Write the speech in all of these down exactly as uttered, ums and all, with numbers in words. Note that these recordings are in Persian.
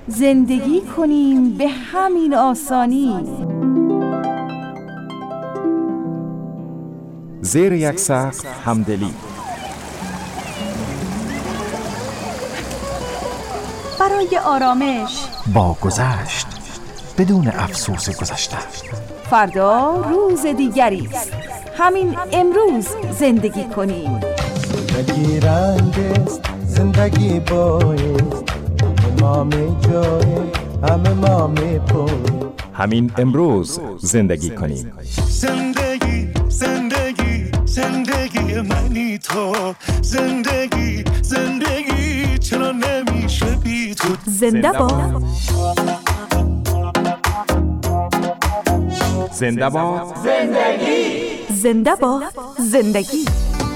زندگی کنیم به همین آسانی. زیر یک سقف همدلی، برای آرامش با گذشت بدون افسوس گذشته. فردا روز دیگری است، همین امروز زندگی کنیم. زندگی رنگ است، زندگی بایست، ما می جای همه ما می پوی. همین امروز زندگی کنیم. زندگی زندگی زندگی منی تو، زندگی زندگی چرا نمیشه بی تو. زنده باد زنده باد زندگی، زنده باد زندگی.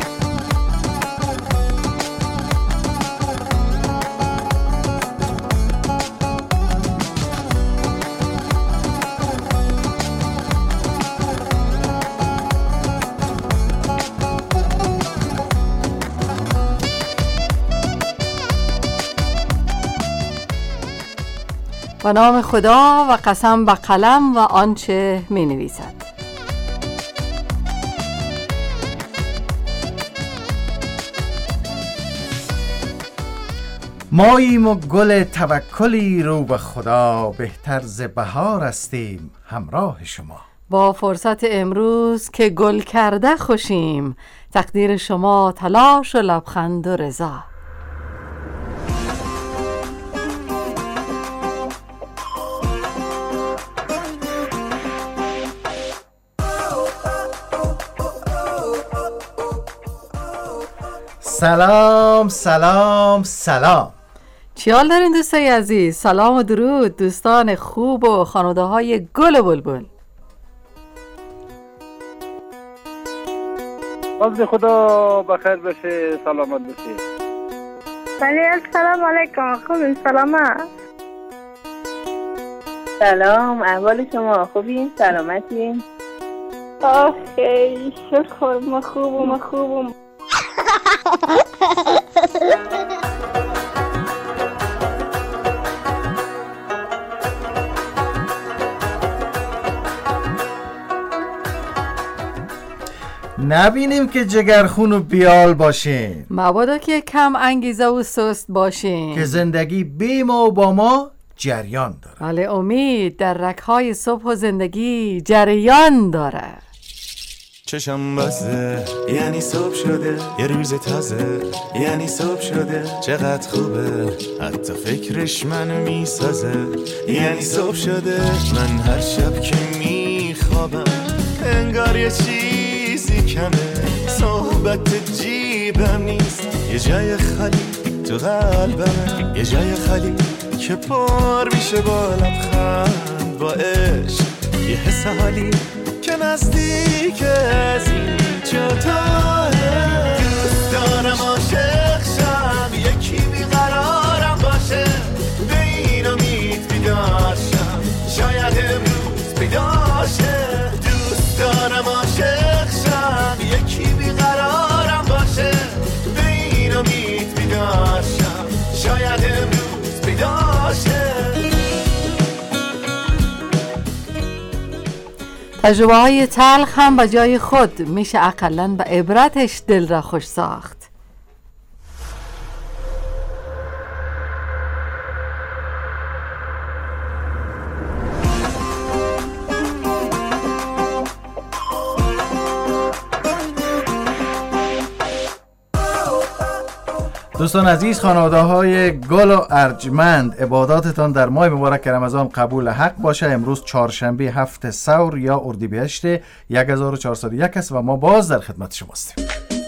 به نام خدا و قسم به قلم و آنچه می نویسد. ماییم و گل توکلی رو به خدا، بهتر ز بهار هستیم همراه شما. با فرصت امروز که گل کرده خوشیم، تقدیر شما تلاش و لبخند و رضا. سلام سلام سلام. چی حال دارین دوستای عزیز؟ سلام و درود دوستان خوب و خانواده های گل و بلبل. وقت خدا بخیر بشه، سلامت بشه. بله السلام علیکم. خوبین؟ سلامت. سلام، احوال شما خوبین؟ سلامتین؟ آخی شکر، ما خوبم ما خوبم. نبینیم که جگرخون و بیال باشین، مبادا که کم انگیزه و سست باشین، که زندگی بی ما و با ما جریان داره. بله امید در رگ‌های صبح و زندگی جریان داره. چشم بسته یعنی صبح شده، یه روز تازه یعنی صبح شده. چقدر خوبه حتی فکرش منو میسازه، یعنی صبح شده. من هر شب که میخوابم انگار یه چیزی کمه، صحبت جیبم نیست، یه جای خالی تو قلبم، یه جای خالی که پر میشه با لبخند، با عشق، یه حس حالی که نزدیک از این جدایه. دوست دارم عاشق شم، یکی بیقرارم باشه، به این امید بیدار شم، شاید امروز پیدا شه. دوست دارم عاشق شم، یکی بیقرارم باشه، به این امید بیدار شم، شاید امروز پیدا شه. تجربه های تلخ هم به جای خود میشه اقلاً به عبرتش دل را خوش ساخت. دوستان عزیز، خانواده های گل و ارجمند، عباداتتان در ماه مبارک رمضان قبول حق باشه. امروز چهارشنبه هفت سور یا اردیبهشت هزار و چهارصد و یک است و ما باز در خدمت شماستیم.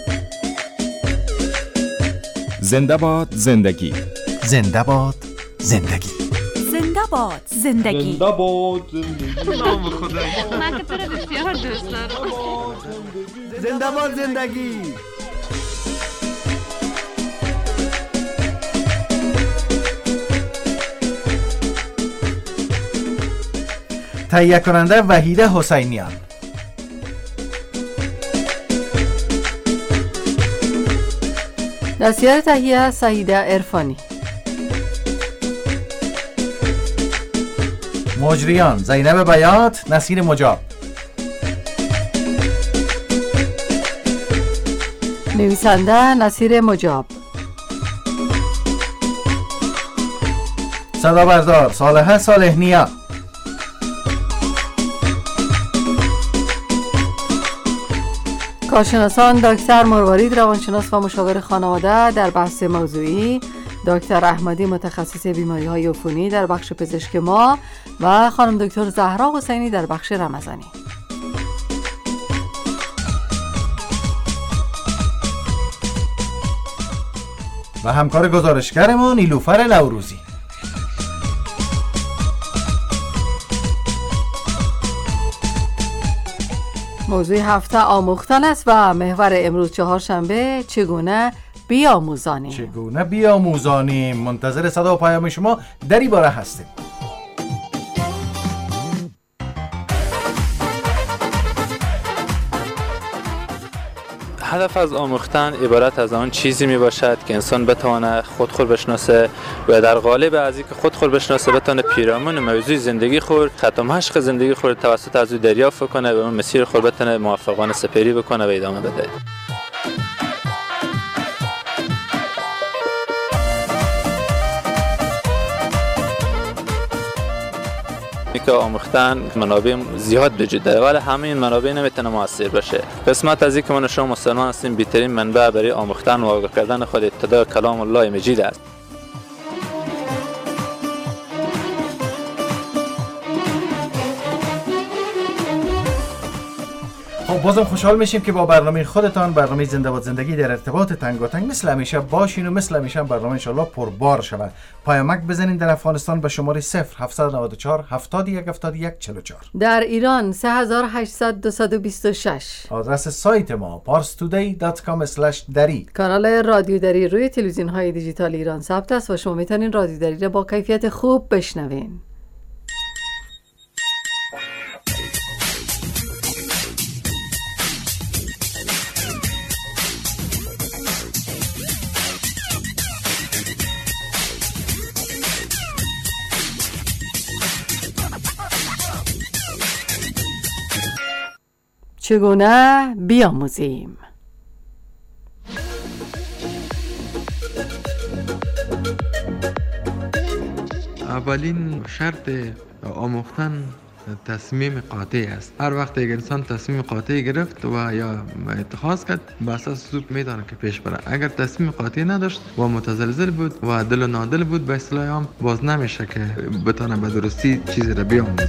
زنده باد زندگی، زنده باد زندگی، زنده باد زندگی، زنده باد زندگی. نام خدایی من که تو رو بسیار دوست دارم. زنده باد زندگی. تهیه کننده وحیده حسینیان. دستیار تهیه سعیده عرفانی. مجریان زینب بیات، نصیر مجاب. نویسنده نصیر مجاب. صدا بردار صالحه صالح نیا. کارشناسان دکتر مروارید روانشناس و مشاور خانواده در بحث موضوعی، دکتر احمدی متخصص بیماری‌های عفونی در بخش پزشک ما و خانم دکتر زهرا حسینی در بخش رمضانی. و همکار گزارشگرمون نیلوفر لوروزی. موضوع هفته آموختن است و محور امروز چهارشنبه چگونه بیاموزانیم. چگونه بیاموزانیم. منتظر صدا و پیام شما در این باره هستیم. هدف از آموختن عبارت از آن چیزی می باشد که انسان بتواند خود خود بشناسه و در قالب از اینکه خود خود بشناسه بتونه پیرامون موضوع زندگی خود خط و مشق زندگی خود توسط از او دریافت کنه و اون مسیر خود بتونه موفقانه سپری بکنه و ادامه بده. که آموختن منابع زیاد وجود داره ولی همه این منابع نمیتونه موثر باشه. قسمت از اینکه ما شما مسلمان هستیم بهترین منبع برای آموختن و آگاه کردن خود ابتدا کلام الله مجید است. خب بازم خوشحال میشیم که با برنامه خودتان، برنامه زنده باد زندگی، در ارتباط تنگاتنگ مثل همیشه باشین و مثل همیشه برنامه انشالله پربار شود. پیامک بزنین در افغانستان به شماره صفر هفت نه چهار هفتاد و یک هفتاد و یک چهل و چهار. در ایران سه هزار و هشتصد دویست و بیست و شش. آدرس سایت ما پارس تودی دات کام اسلش دری. کانال رادیو دری روی تلویزیون های دیجیتال ایران ثبت است و شما میتونین رادیو دری را با کیفیت خوب بشنوین. چگونه بیاموزیم؟ اولین شرط آموختن تصمیم قاطع است. هر وقت یک انسان تصمیم قاطع گرفت و یا اتخاذ کرد بر اساس سوپ میدانه که پیش بره. اگر تصمیم قاطع نداشت و متزلزل بود و دل و نادل بود به اصطلاح هم باز نمیشه که بتونه به درستی چیزی را بیاموزه.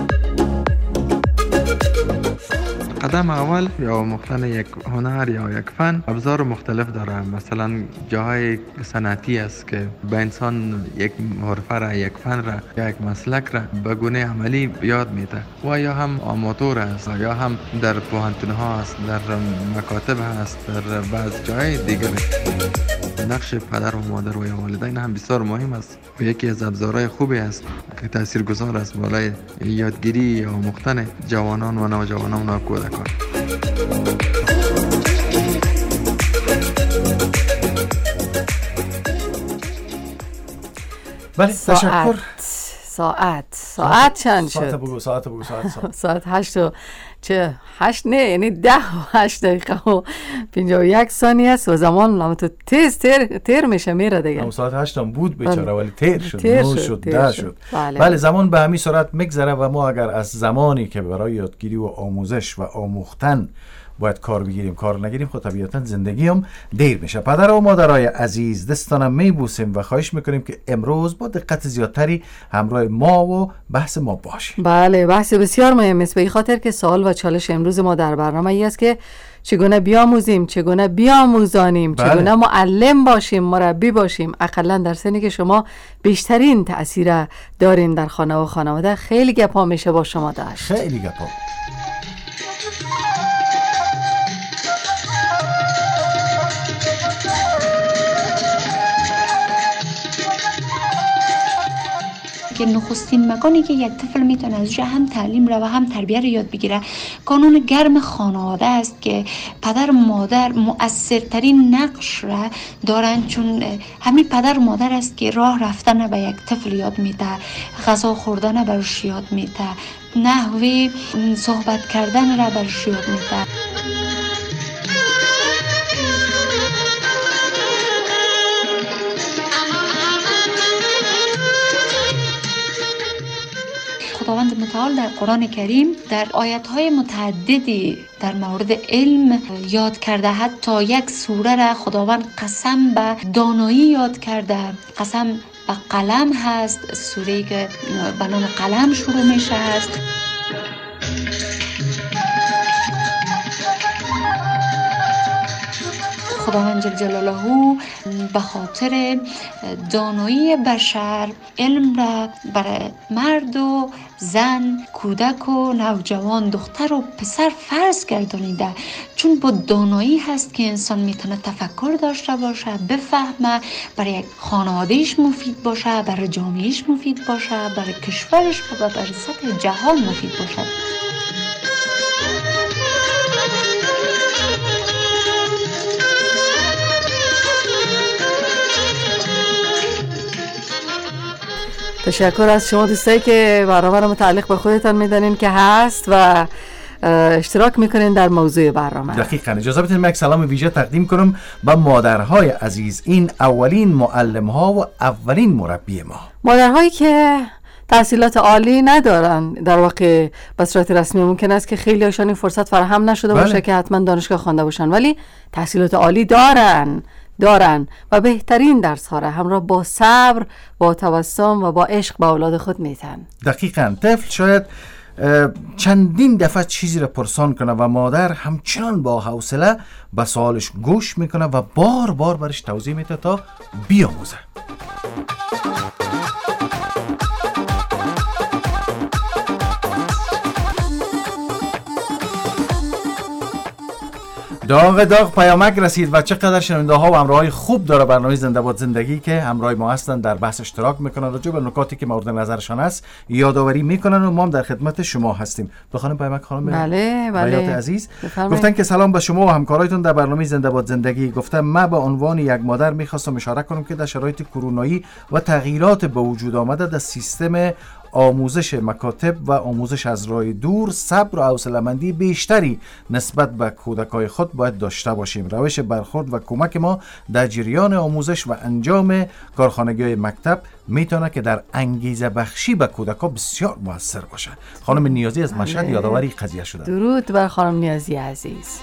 قدم اول یا آموختن یک هنر یا یک فن ابزار مختلف داره. مثلا جاهای صنعتی است که به انسان یک حرفه را، یک فن را یا یک مسلک را به گونه عملی یاد میده و یا هم آماتور است یا هم در پوهنتون ها است، در مکاتب هست، در بعض جای دیگر. نقش پدر و مادر و یا والدین هم بسیار مهم است و یکی از ابزارهای خوبی است که تاثیرگذار است بالای یادگیری یا آموختن جوانان و نوجوانان و کودکان. بله تشکر. ساعت ساعت چند شد؟ ساعت بگو ساعت بگو ساعت ساعت ساعت هشت و چه هشت نه یعنی ده و هشت دقیقه و پنجاه و یک ثانیه است و زمان هم تو تیز تیر تیر میشه میره دیگه. هم ساعت هشت هم بود بیچاره ولی تیر شد، تیر نو شد، شد، تیر ده شد. شد. بله. بله زمان به همین سرعت میگذره و ما اگر از زمانی که برای یادگیری و آموزش و آموختن باید کار بگیریم کار نگیریم خود طبیعتا زندگی هم دیر میشه. پدر و مادرای عزیز دستانم میبوسیم و خواهش میکنیم که امروز با دقت زیادتری همراه ما و بحث ما باشیم. بله بحث بسیار مهم است، به این خاطر که سوال و چالش امروز ما در برنامه ای است که چگونه بیاموزیم، چگونه بیاموزانیم، بله. چگونه معلم باشیم، مربی باشیم. اقلا در سنی که شما بیشترین تأثیر دارین در خانه و خانواده. خیلی گپا میشه با شما داشت، خیلی گپا. که نخستین مکانی که یک طفل میتونه از هم تعلیم را و هم تربیت را یاد بگیره کانون گرم خانواده است که پدر و مادر مؤثرترین نقش را دارند، چون همین پدر و مادر است که راه رفتن به یک طفل یاد میده، غذا خوردن برش یاد میده، نحوه صحبت کردن را برش یاد میده. خداوند متعال در قرآن کریم در آیات‌های متعددی در مورد علم یاد کرده. حتی یک سوره را خداوند قسم به دانایی یاد کرده، قسم به قلم هست، سوره‌ای که به نام قلم شروع میشه هست. خداوند جل جلاله به خاطر دانایی بشر علم را برای مرد و زن، کودک و نوجوان، دختر و پسر فرض گردانیده، چون با دانایی هست که انسان میتونه تفکر داشته باشه، بفهمه، برای یک خانوادهش مفید باشه، برای جامعهش مفید باشه، برای کشورش و برای سطح جهان مفید باشه. تشکر از شما دوستایی که برنامه رو متعلق به خودتان میدانین که هست و اشتراک میکنین در موضوع برنامه. دقیقاً. اجازه بدید من یک سلام ویژه تقدیم کنم به مادرهای عزیز، این اولین معلم ها و اولین مربی ما، مادرهایی که تحصیلات عالی ندارن. در واقع به صورت رسمی ممکن است که خیلی هاشون این فرصت فراهم نشده بله. باشه که حتما دانشگاه خوانده باشن، ولی تحصیلات عالی دارن دارن و بهترین درس ها را همراه با صبر، با توسم و با عشق به اولاد خود میتن. دقیقاً. طفل شاید چندین دفعه چیزی را پرسان کنه و مادر همچنان با حوصله به سوالش گوش میکنه و بار بار برش توضیح میده تا بیاموزه. داغ داغ پیامک رسید و چقدر شنونده ها و همراهای خوب داره برنامه زنده باد زندگی که همراه ما هستن، در بحث اشتراک میکنن، راجع به نکاتی که مورد نظرشان است یادآوری میکنن و ما هم در خدمت شما هستیم. به خانم پیامک خانم بله بله عزیز گفتن که سلام به شما و همکارایتون در برنامه زنده باد زندگی. گفتم من به عنوان یک مادر میخواستم اشاره کنم که در شرایط کرونایی و تغییرات به وجود آمده در سیستم آموزش مکاتب و آموزش از راه دور صبر و حوصله‌مندی بیشتری نسبت به کودکای خود باید داشته باشیم. روش برخورد و کمک ما در جریان آموزش و انجام کارخانگی‌های مکتب میتونه که در انگیزه بخشی به کودکا بسیار موثر باشه. خانم نیازی از مشهد یادآوری قضیه شده. درود بر خانم نیازی عزیز.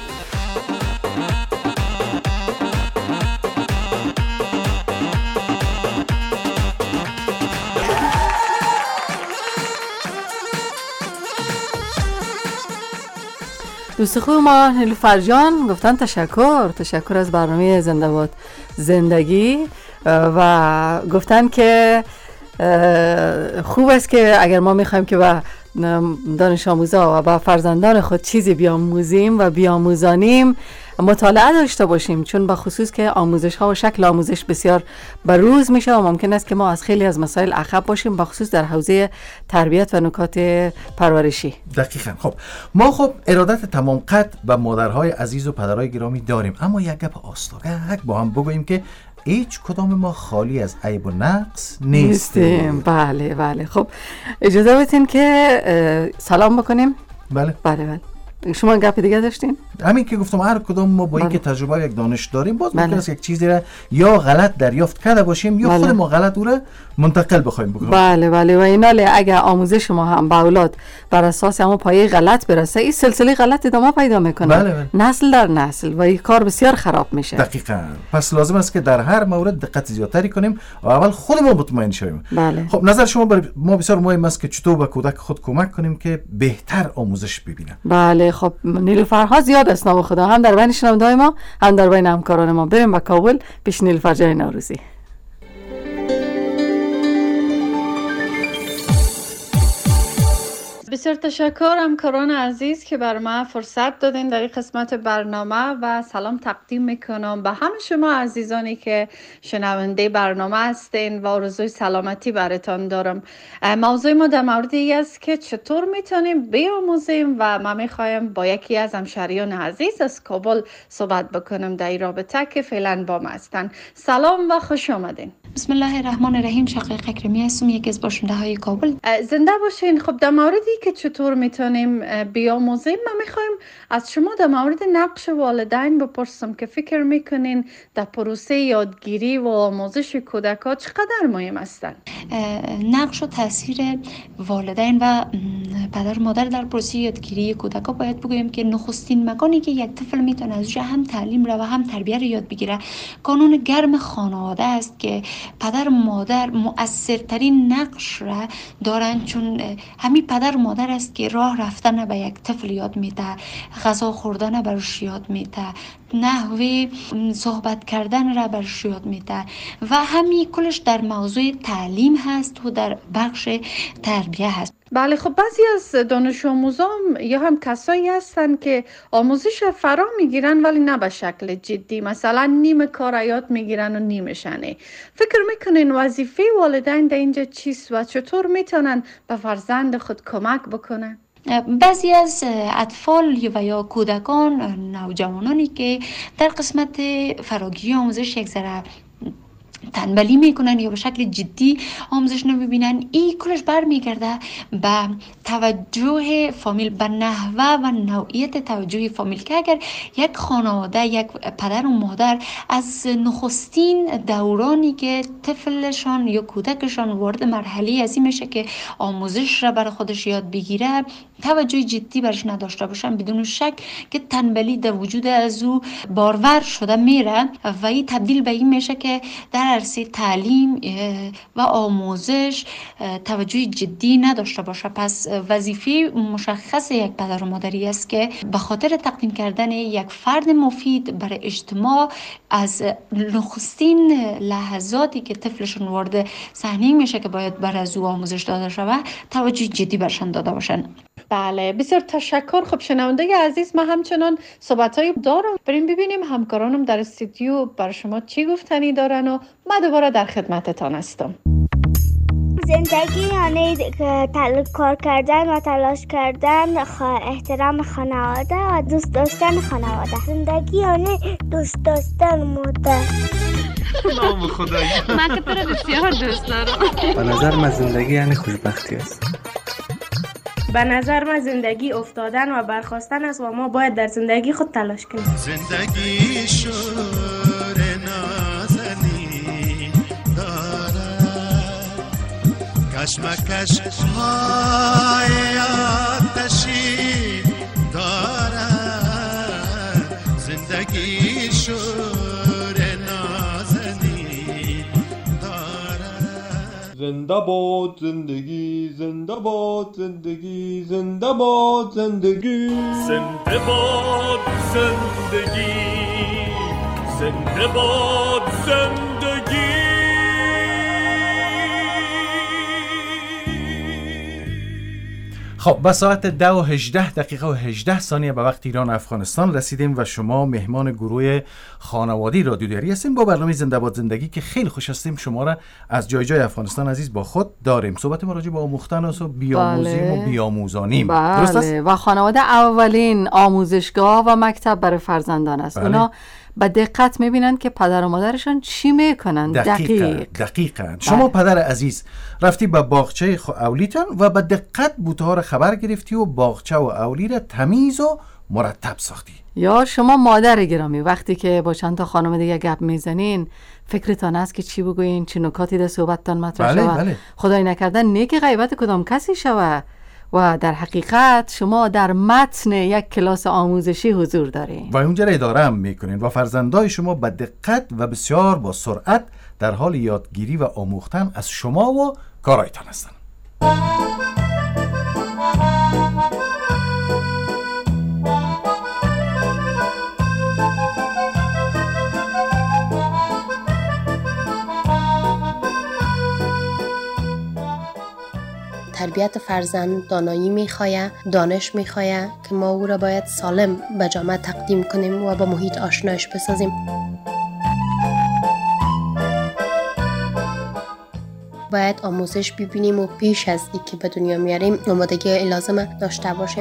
دوست خوب ما نیلوفر جان گفتن تشکر تشکر از برنامه زنده باد زندگی و گفتن که خوب است که اگر ما میخوایم که به دانش آموزا و به فرزندان خود چیزی بیاموزیم و بیاموزانیم مطالعه داشته باشیم، چون به خصوص که آموزش ها و شکل آموزش بسیار بروز میشه و ممکن است که ما از خیلی از مسائل عقب باشیم، به خصوص در حوزه تربیت و نکات پرورشی. دقیقاً. خب ما خب ارادت تمام قد به مادرهای عزیز و پدرهای گرامی داریم، اما یک گپ آستوگک با هم بگوییم که هیچ کدام ما خالی از عیب و نقص نیستیم. بله بله. خب اجازه بدین که سلام بکنیم. بله بله بله. شما گپ دیگه داشتین؟ همین که گفتم هر کدام ما با اینکه تجربه و یک دانش داریم باز ممکن است یک چیزی را یا غلط دریافت کرده باشیم یا بله. خود ما غلط او را منتقل بخوایم بکنیم. بله بله. و ایناله اگر آموزش ما هم به اولاد بر اساس همون پایه غلط برسه، این سلسله غلط ادامه پیدا میکنه بله بله. نسل در نسل و این کار بسیار خراب میشه. دقیقاً. پس لازم است که در هر مورد دقت زیادتری کنیم و اول خودمون مطمئن شویم. بله. خب نظر شما بر ما بسیار مهم است که چطور به کودک خود کمک کنیم که بهتر آموزش ببینه. بله. خب نیلوفرها زیاد است نام خدا، هم در بین شنونده‌های ما هم در بین همکاران ما. بریم به کابل پیش نیلوفر جان نوروزی. بسیار تشکر همکاران عزیز که بر من فرصت دادین در این قسمت برنامه و سلام تقدیم میکنم به همه شما عزیزانی که شنونده برنامه هستین و آرزوی سلامتی براتان دارم. موضوع ما در مورد این است که چطور میتونیم بیاموزیم و من میخوایم با یکی از همشهریان عزیز از کابل صحبت بکنم در این رابطه که فعلا با ما هستن. سلام و خوش آمدین. بسم الله الرحمن الرحیم. شقیق اکرمی هستم، یکی از باشنده های کابل. زنده باشین. خب در موردی که چطور میتونیم بیاموزیم ما میخوایم از شما در مورد نقش والدین بپرسم که فکر میکنین در پروسه یادگیری و آموزش کودک‌ها چقدر مهم هستن؟ نقش و تاثیر والدین و پدر و مادر در پروسه یادگیری کودک‌ها باید بگویم که نخستین مکانی که یک طفل میتونه ازش هم تعلیم را و هم تربیت را یاد بگیره کانون گرم خانواده است که پدر و مادر مؤثرترین نقش را دارن، چون همین پدر و مادر است که راه رفتن به یک طفل یاد میده، غذا خوردن برش یاد میده، نحوه صحبت کردن را برش یاد میده و همین کلش در موضوع تعلیم هست و در بخش تربیه هست. بله، خب بعضی از دانش آموزان یا هم کسایی هستن که آموزش فرا میگیرن ولی نه به شکل جدی، مثلا نیم کار یاد میگیرن و نیمشنه. فکر میکنین وظیفه والدین در اینجا چیست و چطور میتونن به فرزند خود کمک بکنن؟ بعضی از اطفال و یا کودکان، نوجوانانی که در قسمت فراگیری آموزش یک ذره تنبلی میکنن یا به شکل جدی آموزش نمیبینن، این کلش برمیگرده به توجه فامیل، به نحوه و نوعیت توجه فامیل که اگر یک خانواده، یک پدر و مادر از نخستین دورانی که طفلشان یا کودکشان وارد مرحله از این میشه که آموزش را برای خودش یاد بگیره توجه جدی برش نداشته باشن، بدون شک که تنبلی در وجود از او بارور شده میره و این تبدیل به این میشه که در عرصه تعلیم و آموزش توجه جدی نداشته باشه. پس وظیفه مشخص یک پدر و مادری است که به خاطر تقدیم کردن یک فرد مفید برای اجتماع از نخستین لحظاتی که طفلشون وارد صحنه میشه که باید بر از او آموزش داده شود توجه جدی برشان داده باشن. بله، بسیار تشکر. خب شنونده عزیز، ما همچنان صحبت‌هایی دارم، بریم ببینیم همکارانم در استودیو برای شما چی گفتنی دارن و من دوباره در خدمتتان هستم. زندگی یعنی کار کردن و تلاش کردن، احترام خانواده و دوست داشتن خانواده. زندگی یعنی دوست داشتن مادر. نام خدایی. من که تو رو بسیار دوست دارم. به نظر من زندگی یعنی خوشبختی است. به نظر من زندگی افتادن و برخاستن است و ما باید در زندگی خود تلاش کنیم. زندگی شور نازنی داره، کشمکش های آتشی داره. زندگی شور نازنی داره. زنده باد زندگی، زنده باد زندگی، زنده باد زندگی، زنده باد زندگی، زنده باد زندگی. خب به ساعت ده و هجده دقیقه و هجده ثانیه به وقت ایران افغانستان رسیدیم و شما مهمان گروه خانوادی رادیو دری هستیم با برنامه زنده باد زندگی که خیلی خوش هستیم شما را از جای جای افغانستان عزیز با خود داریم. صحبت ما راجع به آموختن است و بیاموزیم بله. و بیاموزانیم. بله. و خانواده اولین آموزشگاه و مکتب برای فرزندان است. بله. اونا با دقت میبینن که پدر و مادرشان چی میکنن. دقیقا دقیق. دقیقا شما پدر عزیز رفتی به باغچه اولیتان و با دقت بوته‌ها را خبر گرفتی و باغچه و اولی را تمیز و مرتب ساختی. یا شما مادر گرامی وقتی که با چند تا خانم دیگه گپ میزنین فکرتان است که چی بگوین، چه نکاتی در صحبتتان مطرح بله، شود. بله. خدای نکرده نیک غیبت کدام کسی شود و در حقیقت شما در متن یک کلاس آموزشی حضور دارین و اونجا را اداره هم میکنین و فرزندای شما با دقت و بسیار با سرعت در حال یادگیری و آموختن از شما و کارایتان هستن. تربیت فرزند دانایی میخواه، دانش میخواه که ما او را باید سالم به جامعه تقدیم کنیم و با محیط آشنایش بسازیم. باید آموزش ببینیم و پیش از اینکه به دنیا میاریم آمادگی لازمه داشته باشیم.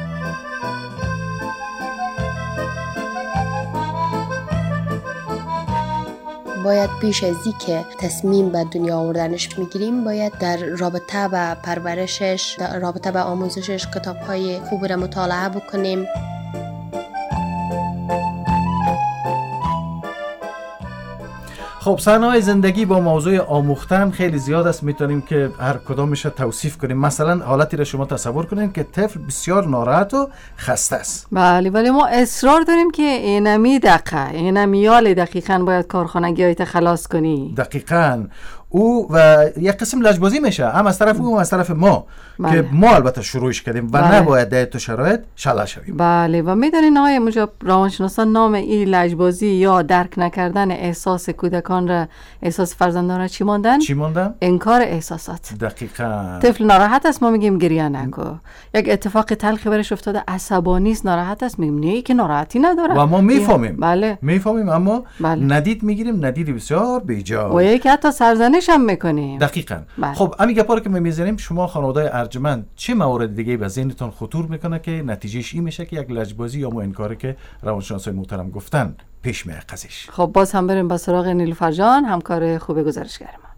باید پیش از این که تصمیم به دنیا آوردنش میگیریم باید در رابطه با پرورشش، در رابطه با آموزشش کتاب‌های خوبی را مطالعه بکنیم. خب صحنه‌های زندگی با موضوع آموختن خیلی زیاد است، میتونیم که هر کدامش را توصیف کنیم. مثلا حالتی را شما تصور کنید که طفل بسیار ناراحت و خسته است. بله، ولی ما اصرار داریم که اینمی دقیقه اینمیال دقیقاً باید کارخانگی‌هایت خلاص کنی. دقیقاً او و یک قسم لجبازی میشه هم از طرف او هم از طرف ما. بله. که ما البته شروعش کردیم و بله. نباید در تو شرایط شلل شویم. بله و میدونین آقای مجاب روانشناسان نام این لجبازی یا درک نکردن احساس کودکان را، احساس فرزندان را چی ماندن؟ چی ماندن؟ انکار احساسات. دقیقاً. طفل ناراحت است ما میگیم گریه نکو. یک اتفاق تلخی برش افتاده عصبانی است ناراحت است میگیم نه که ناراحتی نداره. و ما میفهمیم. بله. میفهمیم اما بله. ندید میگیریم، ندید بسیار بیجا. و یک حتی سرزنش هم میکنیم. دقیقاً. بله. خب همین گپا که میذاریم شما خانواده ارجمند چه موارد دیگه به ذهنتون خطور میکنه که نتیجهش این میشه که یک لجبازی یا مو انکاری که روانشناسای محترم گفتن پیش میاد قضیش؟ خب باز هم بریم به سراغ نیلوفر جان، همکار خوب گزارشگر ما.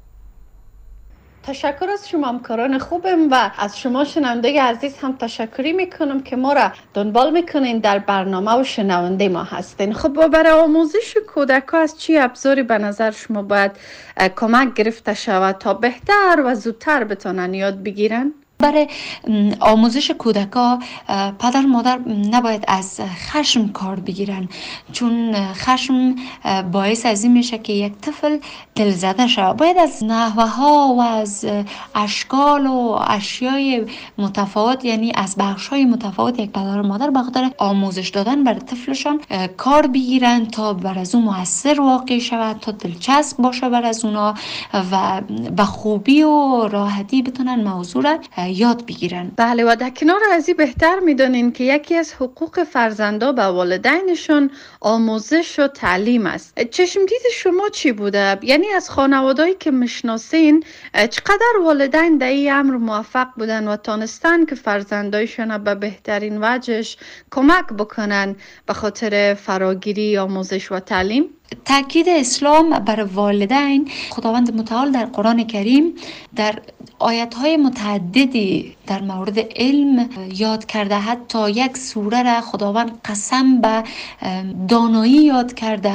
تشکر از شما همکاران خوبم و از شما شنونده عزیز هم تشکری میکنم که ما را دنبال میکنین در برنامه و شنونده ما هستین. خب برای آموزش کودکان از چی ابزاری به نظر شما باید کمک گرفته شود تا بهتر و زودتر بتونن یاد بگیرن؟ برای آموزش کودکا پدر مادر نباید از خشم کار بگیرن، چون خشم باعث از این میشه که یک طفل دلزده شود. باید از نحوه ها و از اشکال و اشیای متفاوت، یعنی از بخش های متفاوت یک پدر مادر به خاطر آموزش دادن برای طفلشان کار بگیرن تا بر از اون مؤثر واقع شود، تا دلچسب باشه بر از اونا و به خوبی و راحتی بتونن موضوع را یاد بگیرن. بله و در کنار از این بهتر میدونین که یکی از حقوق فرزندا به والدینشون آموزش و تعلیم است. چشم دید شما چی بوده؟ یعنی از خانوادهایی که میشناسین چقدر والدین در این امر موفق بودن و تانستن که فرزندایشون به بهترین وجهش کمک بکنن به خاطر فراگیری آموزش و تعلیم؟ تاکید اسلام بر والدین، خداوند متعال در قرآن کریم در آیات‌های متعددی در مورد علم یاد کرده. حتی یک سوره را خداوند قسم به دانایی یاد کرده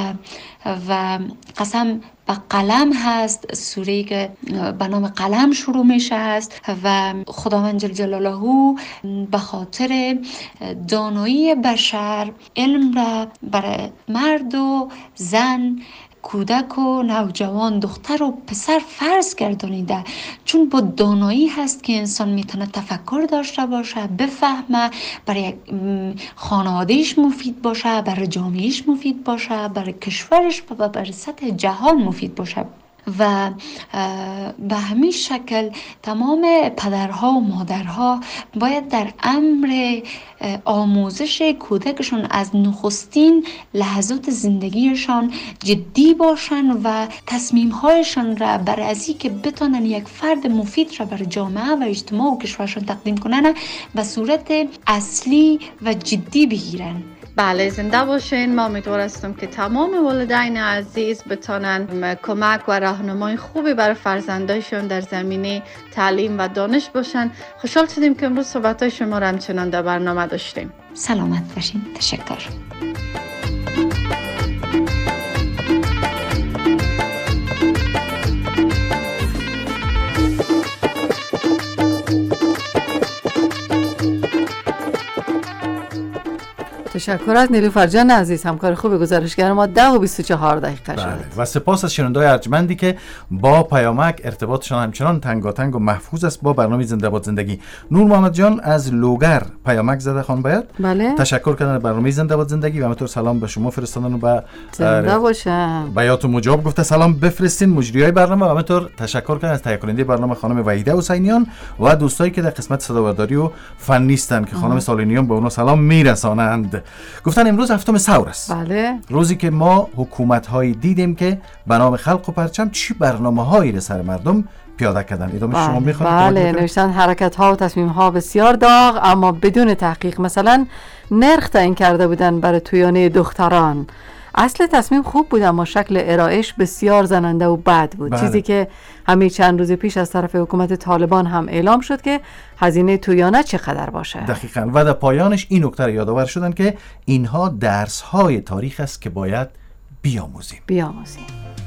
و قسم به قلم هست، سوره‌ای که به نام قلم شروع میشه هست و خداوند جل جلاله به خاطر دانایی بشر علم را برای مرد و زن، کودک و نوجوان، دختر و پسر فرض گردانیده، چون با دانایی هست که انسان میتونه تفکر داشته باشه، بفهمه، برای خانوادهش مفید باشه، برای جامعهش مفید باشه، برای کشورش و برای سطح جهان مفید باشه. و به همین شکل تمام پدرها و مادرها باید در امر آموزش کودکشون از نخستین لحظات زندگیشان جدی باشن و تصمیمهایشان را برای از این که بتونن یک فرد مفید را برای جامعه و اجتماع و کشورشان تقدیم کنن به صورت اصلی و جدی بگیرن. بله زنده باشین. ما امیدوار هستم که تمام والدین عزیز بتونن کمک و راهنمای خوبی برای فرزندایشون در زمینه تعلیم و دانش باشن. خوشحال شدیم که امروز صحبت‌های شما را همچنان در برنامه داشتیم. سلامت باشین. تشکر. تشکر از نیلوفر جان عزیز، همکار خوب گزارشگر ما. ده و بیست و چهار دقیقه شد. بله. و سپاس از شنونده‌های ارجمندی که با پیامک ارتباطشان همچنان تنگاتنگ و محفوظ است با برنامه زنده باد زندگی. نور محمد جان از لوگر پیامک زده خان باید بله. تشکر کردن برنامه زنده باد زندگی و همینطور سلام به شما فرستادن و به زنده باشن. بیات و مجاب گفته سلام بفرستین مجریای برنامه و همینطور تشکر کردن از تهیه کننده برنامه خانم وحیده حسینیان و دوستایی که در قسمت صدابرداری و فن نیستن که خانم سالینیان به اونا سلام میرسانند. گفتن امروز هفتم ثور است. بله. روزی که ما حکومت‌هایی دیدیم که به نام خلق و پرچم چی برنامه‌هایی را سر مردم پیاده کردن. ادامه بله. شما می‌خواید؟ بله، نوشتن حرکت‌ها و تصمیم‌ها بسیار داغ اما بدون تحقیق. مثلا نرخ تعیین کرده بودن برای تویانه دختران. اصل تصمیم خوب بود اما شکل ارائهش بسیار زننده و بد بود. بله. چیزی که همین چند روز پیش از طرف حکومت طالبان هم اعلام شد که هزینه تویانه چقدر باشه. دقیقاً. و در پایانش این نکته یادآور شدن که اینها درس‌های تاریخ است که باید بیاموزیم. بیاموزیم.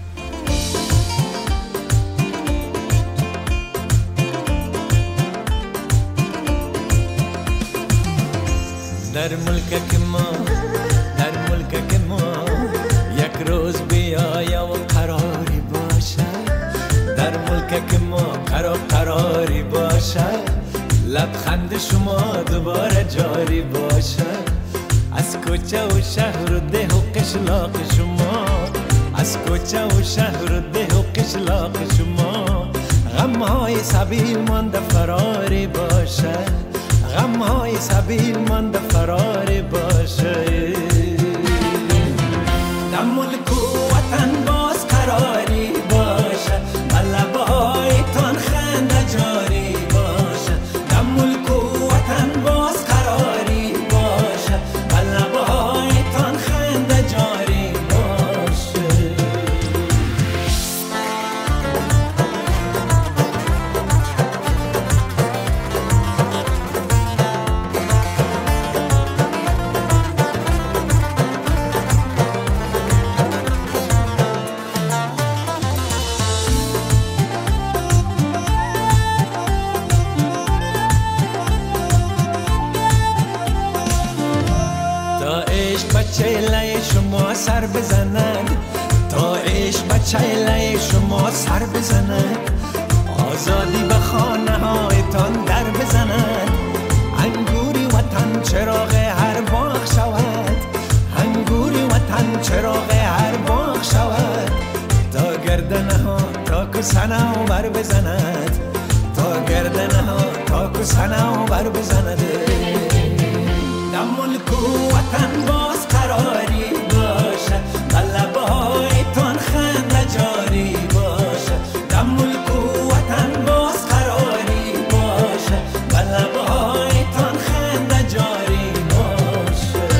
در ملک ما در ملک ما یک روز بیایا و قراری باشه، در ملک ما قرار قراری باشه، لبخند شما دوباره جاری باشه، از کوچه و شهر و ده و قشلاق شما، از کوچه و شهر و ده و قشلاق شما، غمهای سبیل مانده فراری باشه، غمهای سبیل مانده فراری باشه، در ملک و وطن باز قراری باشه، لبهایتان خنده جاری باشه، در ملک و وطن باز قراری باشه، لبهایتان خنده جاری باشه. چهله شما سر بزند، تا عشق به چهله شما سر بزند، آزادی به خانه هایتان در بزند، انگوری وطن چراغ هر باغ شود، انگوری وطن چراغ هر باغ شود، تا گردنه ها تا کسنه ها بر بزند، تا گردنه ها تا کسنه ها بر بزند، در ملک و وطن باز قراری باشه، لبهایتان خنده جاری باشه، در ملک و وطن باز قراری باشه، لبهایتان خنده جاری باشه.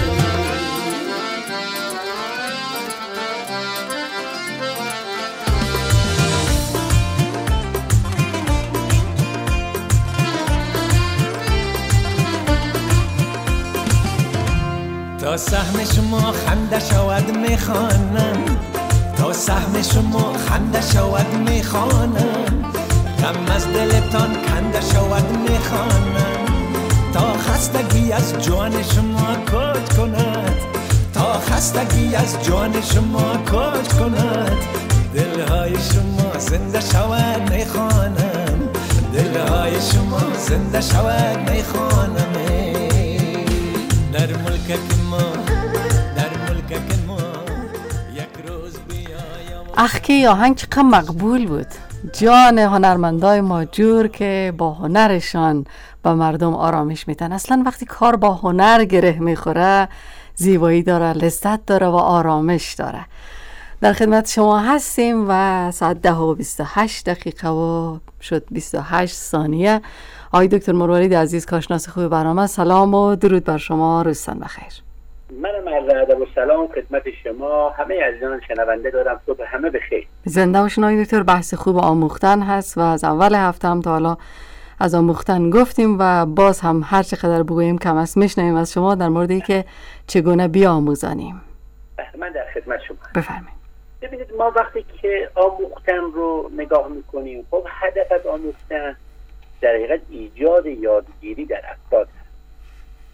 تا سهم شما خنده شود میخوانم، تا سهم شما خنده شود میخوانم، غم از دلتان کنده شود میخوانم، تا خستگی از جان شما کوچ کند، تا خستگی از جان شما کوچ کند، دلهای شما زنده شود میخوانم، دلهای شما زنده شود میخوانم، در ملک ما در ملک ما یک روز بیایم. اخ که آهنگ چقدر مقبول بود. جان هنرمندای ما جور که با هنرشان به مردم آرامش میتن. اصلا وقتی کار با هنر گره میخوره زیبایی داره، لذت داره و آرامش داره. در خدمت شما هستیم و ساعت ده و بیست و هشت دقیقه و شد بیست و هشت ثانیه. آقای دکتر مروارید عزیز، کارشناس خوب برنامه، سلام و درود بر شما، روزتان بخیر. منم عرض ادب و سلام خدمت شما، همه عزیزان شنونده دارم، صبح همه بخیر. زنده باشین آقای دکتر. بحث خوب آموختن هست و از اول هفته هم تا حالا از آموختن گفتیم و باز هم هر چقدر بگوییم کم است. میشنویم از شما در موردی که چگونه بیاموزانیم. من در خدمت شما. بفرمایید. ببینید، ما وقتی که آموختن رو نگاه میکنیم، خب هدف از آموختن در حقیقت ایجاد یادگیری در افراد.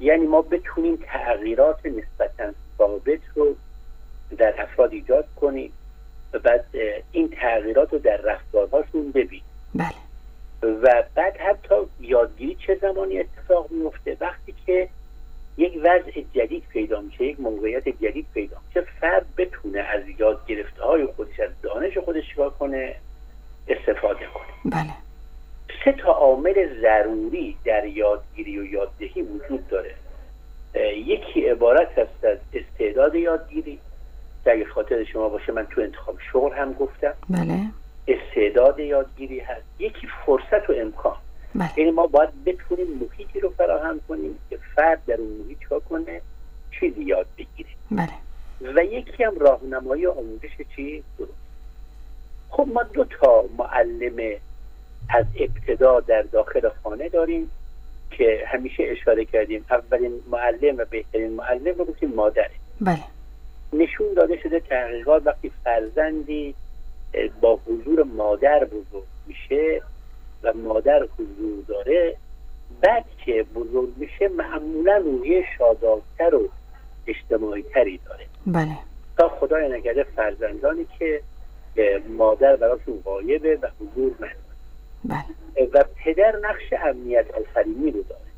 یعنی ما بتونیم تغییرات نسبتاً ثابت رو در افراد ایجاد کنیم و بعد این تغییرات رو در رفتارهاشون ببینیم. بله. و بعد حتی یادگیری چه زمانی اتفاق میفته؟ وقتی که یک وضع جدید پیدا میشه، یک موقعیت جدید پیدا میشه، فرد بتونه از یاد گرفته های خودش، از دانش خودش چیکار کنه؟ استفاده کنه. بله. سه تا عامل ضروری در یادگیری و یاددهی وجود داره. یکی عبارت است از استعداد یادگیری که اگه خاطر شما باشه من تو انتخاب شغل هم گفتم. بله. استعداد یادگیری هست. یکی فرصت و امکان. بله. یعنی ما باید بتونیم محیطی رو فراهم کنیم که فرد در اون محیط چیکار کنه؟ چیزی یاد بگیره. بله. و یکی هم راهنمایی و آموزش چی؟ درست. خب ما دو تا معلم از ابتدا در داخل خانه داریم که همیشه اشاره کردیم. اولین معلم و بهترین معلم رو گفتیم مادره. بله. نشون داده شده تحقیقات وقتی فرزندی با حضور مادر بزرگ میشه و مادر حضور داره، بعد که بزرگ میشه معمولا روحیه شادابتر و اجتماعی تری داره. بله. تا خدای نکرده فرزندانی که مادر براشون غایبه و حضور نداره. بله. و پدر نقش امنیت آفرینی رو داره.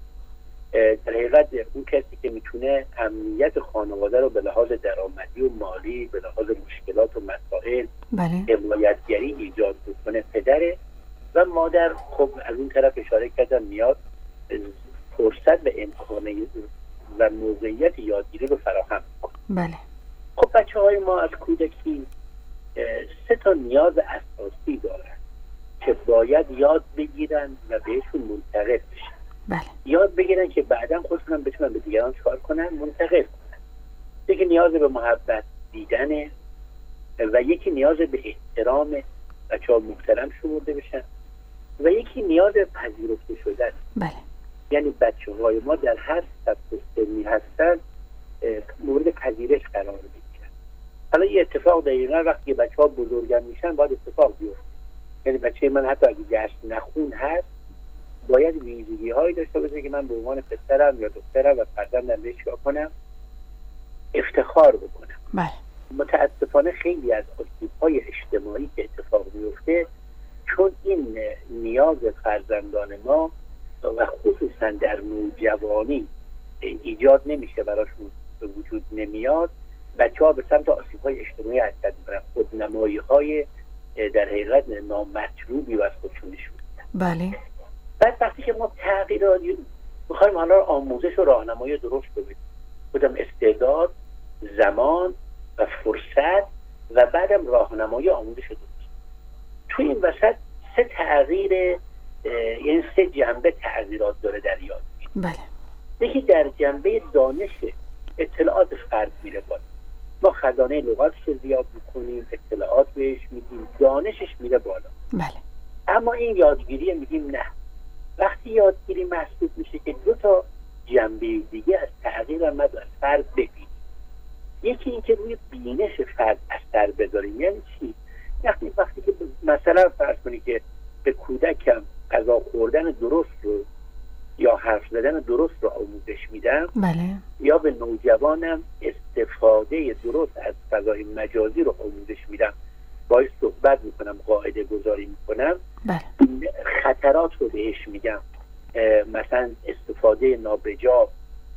در حقیقت اون کسی که میتونه امنیت خانواده رو به لحاظ درآمدی و مالی، به لحاظ مشکلات و مسائل حمایتگری ایجاد بکنه پدره، و مادر خب از اون طرف اشاره کردم میاد فرصت و امکانه و موقعیت یادگیری رو فراهم کنه. بله. خب بچه های ما از کودکی سه تا نیاز اساسی دارن که باید یاد بگیرن و بهشون منتقل بشن. بله. یاد بگیرن که بعدا خودشون بتونن به دیگران کار کنن، منتقل کنن. یکی نیاز به محبت دیدنه و یکی نیاز به احترام، بچه‌ها محترم شمرده بشن، و یکی نیاز پذیرفته شدن. بله. یعنی بچه‌های ما در هر سطح سنی هستن مورد پذیرش قرار بگیرن. حالا یه اتفاق دقیقاً وقتی بچه‌ها بزرگن میشن باید اتفاق بیفته. یعنی بچه من حتی اگه جشن نخون هست باید ویژگی هایی داشته باشه که من به عنوان پسرم یا دخترم و فرزندم بهش چیکار کنم؟ افتخار بکنم. بله. متاسفانه خیلی از آسیب‌های اجتماعی که اتفاق میفته چون این نیاز فرزندان ما و خصوصا در نوجوانی ایجاد نمیشه، براشون به وجود نمیاد، بچه‌ها به سمت آسیب‌های اجتماعی حرکت می‌کنن، خودنمایی‌های در حقیقت نامطلوبی و از خودشون نشون میدن. بله. بعد وقتی که ما تغییرات می‌خوایم حالا آموزش و راهنمایی درست بدیم، بودم استعداد، زمان و فرصت و بعدم راهنمایی آموزش درست. تو این وسط سه تغییر، یعنی سه جنبه تغییرات داره در یادگیری. بله. یکی در جنبه دانش، اطلاعات فرد میره بالا. ما خزانه لغاتش رو زیاد میکنیم، اطلاعات بهش میدیم، دانشش میره بالا. بله. اما این یادگیری میگیم نه. وقتی یادگیری محسوب میشه که دو تا جنبه دیگه از تغییر آمد از فرد ببینیم. یکی این که روی بینش فرد اثر بذاریم. یعنی چی؟ وقتی وقتی که مثلا فرض کنی که به کودکم غذا خوردن درست رو یا حرف زدن درست رو آموزش میدم، بله. یا به نوجوانم استفاده درست از فضای مجازی رو آموزش میدم، باید صحبت میکنم، قاعده گذاری میکنم، بله. خطرات رو بهش میگم، مثلا استفاده نابجا،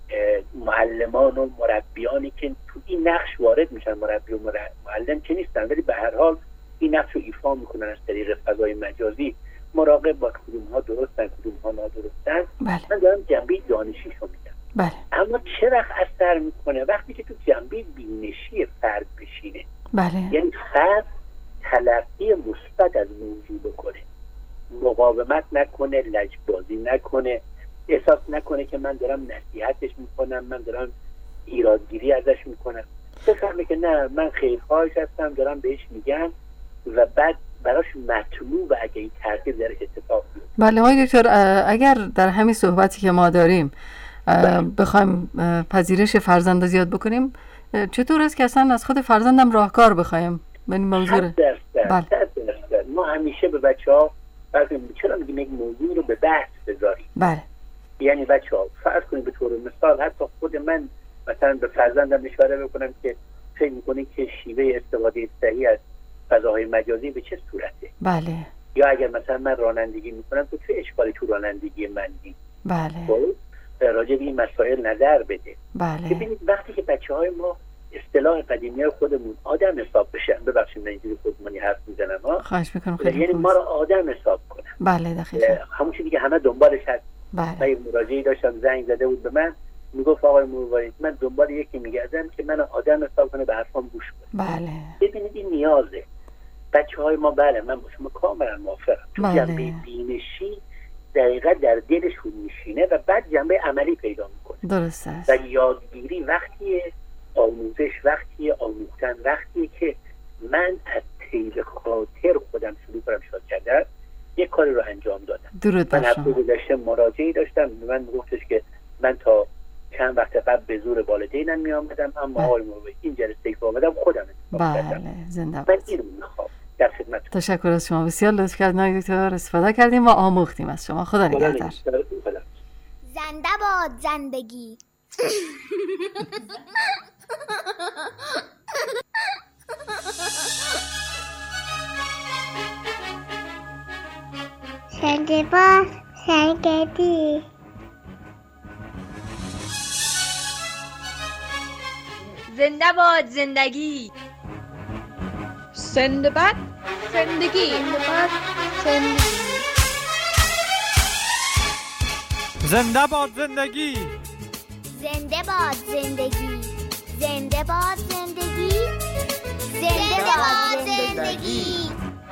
معلمان و مربیانی که تو این نقش وارد میشن، مربی و معلم که نیستن ولی به هر حال این نقش رو ایفا میکنن از طریق فضای مجازی، مراقب با کدوم ها درستن کدوم ها نادرستن. بله. من دارم جنبه دانشی رو میگم. بله. اما چه وقت اثر میکنه؟ وقتی که تو جنبه بینشی فرد بشینه. بله. یعنی فرد تلقی مثبت از موضوع بکنه، مقاومت نکنه، لجبازی نکنه، احساس نکنه که من دارم نصیحتش میکنم، من دارم ایرادگیری ازش میکنم، بفهمه که نه، من خیرخواهش هستم، دارم بهش میگم و بعد براش مطلوب اگه این تغییر در اتفاق بیفته. بله آقای دکتر، اگر در همین صحبتی که ما داریم بخوایم پذیرش فرزند زیاد بکنیم، چطور است که اصلا از خود فرزندم راهکار بخوایم به این موضوع؟ صد درصد صد درصد ما همیشه به بچه‌ها چرا میگیم یک موضوع رو به بحث بذاریم. بله. یعنی بچه ها فرض کنید به طور مثال حتی خود من مثلا به فرزندم اشاره بکنم که فکر میکنه که شیوه استفاده صحیح از فضاهای مجازی به چه صورته. بله. یا اگر مثلا من رانندگی میکنم تو چه اشکالی تو رانندگی من دید. بله. راجع به این مسائل نظر بده. بله. ببینید وقتی که بچه های ما اصطلاح قدیمی های خودمون آدم حساب بشن، ببخشید من اینجوری خودمانی حرف میزنم ها، خواهش میکنم خیلی یعنی ما رو آدم حساب کنن. بله دقیقاً. همون چیزی که همه دنبالش هست. بله. من یه مراجعی داشتم زنگ زده بود به من میگفت آقای مرواری من دنبال یکی میگردم که من آدم حساب کنه به حرفام گوش کنه. بله. ببینید این نیازه. بچه های ما بله من با شما کاملا موافقم. بله. جنبه بینشی دقیقا در دلشون میشینه و بعد جنبه عملی پیدا میکنه. درسته. و یادگیری وقتیه، آموزش وقتیه، آموختن وقتیه که من از طیل خاطر خودم شروع کنم شاد کردن یک کاری رو انجام دادم. درود بر شما. من هفته گذشته مراجعی داشتم به من گفتش که من تا چند وقت قبل به زور والدینم می آمدم اما آقای مرواری این جلسه که آمدم خودم اتفاق کردم. بله زنده من اینو میخوام. در خدمت. تشکر از شما، بسیار لطف کردین دکتر، استفاده کردیم و آموختیم از شما. خدا نگهدار. زنده باد زندگی. زنده باد زندگی. زنده باد زندگی. زنده باد زندگی. زنده باد زندگی. زنده باد زندگی. زنده باد زندگی. زنده باد زندگی.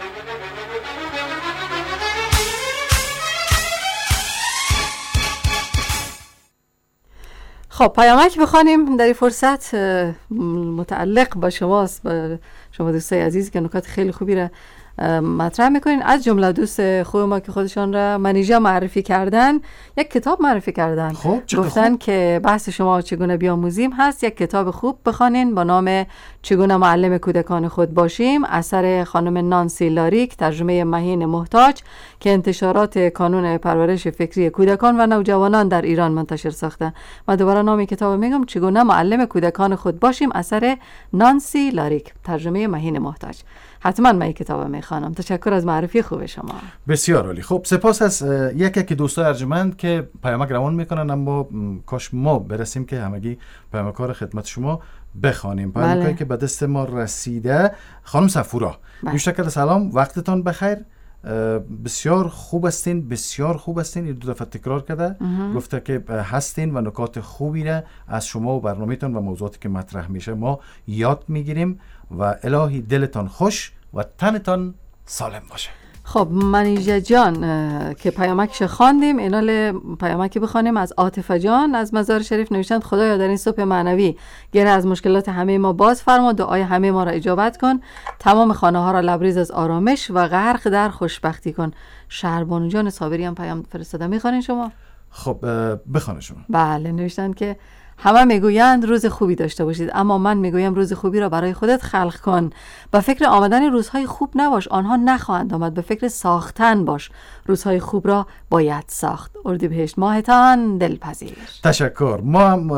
خب پیامک بخوانیم در این فرصت متعلق با شماست، با شما دوستای عزیز که نکات خیلی خوبی را مطرح میکنین. از جمله دوست خوب ما که خودشان را منیژه معرفی کردن، یک کتاب معرفی کردن. خب گفتن خوب. که بحث شما چگونه بیاموزیم هست، یک کتاب خوب بخوانین با نام چگونه معلم کودکان خود باشیم، اثر خانم نانسی لاریک، ترجمه مهین محتاج، که انتشارات کانون پرورش فکری کودکان و نوجوانان در ایران منتشر ساخته. من دوباره نام کتاب میگم، چگونه معلم کودکان خود باشیم، اثر نانسی لاریک، ترجمه مهین محتاج. حتما من این کتاب میخوانم. تشکر از معرفی خوب شما. بسیار عالی. خب سپاس از یک یک دوستای ارجمند که پیامک روان میکنن، اما کاش ما برسیم که همگی پیامک‌ها رو خدمت شما بخوانیم. پیامکایی بله. که به دست ما رسیده. خانم صفورا بله. سلام، وقتتان بخیر. بسیار خوب هستین، بسیار خوب هستین. این دو دفعه تکرار کرده، گفته که هستین و نکات خوبی را از شما و برنامه‌تان و موضوعاتی که مطرح میشه ما یاد میگیریم و الهی دلتان خوش و تنتان سالم باشه. خب منیژه جان که پیامکش خواندیم، اینال پیامکی بخوانیم از عاطفه جان از مزار شریف. نوشتند خدایا در این صبح معنوی گره از مشکلات همه ما باز فرما، دعای همه ما را اجابت کن، تمام خانه ها را لبریز از آرامش و غرق در خوشبختی کن. شهربانو جان صابری هم پیام فرستاده، میخوانین شما؟ خب بخوانید شما. بله نوشتند که همه میگویند روز خوبی داشته باشید، اما من میگویم روز خوبی را برای خودت خلق کن. به فکر آمدن روزهای خوب نباش، آنها نخواهند آمد. به فکر ساختن باش، روزهای خوب را باید ساخت. اردیبهشت ماهتان دلپذیر. تشکر. ما هم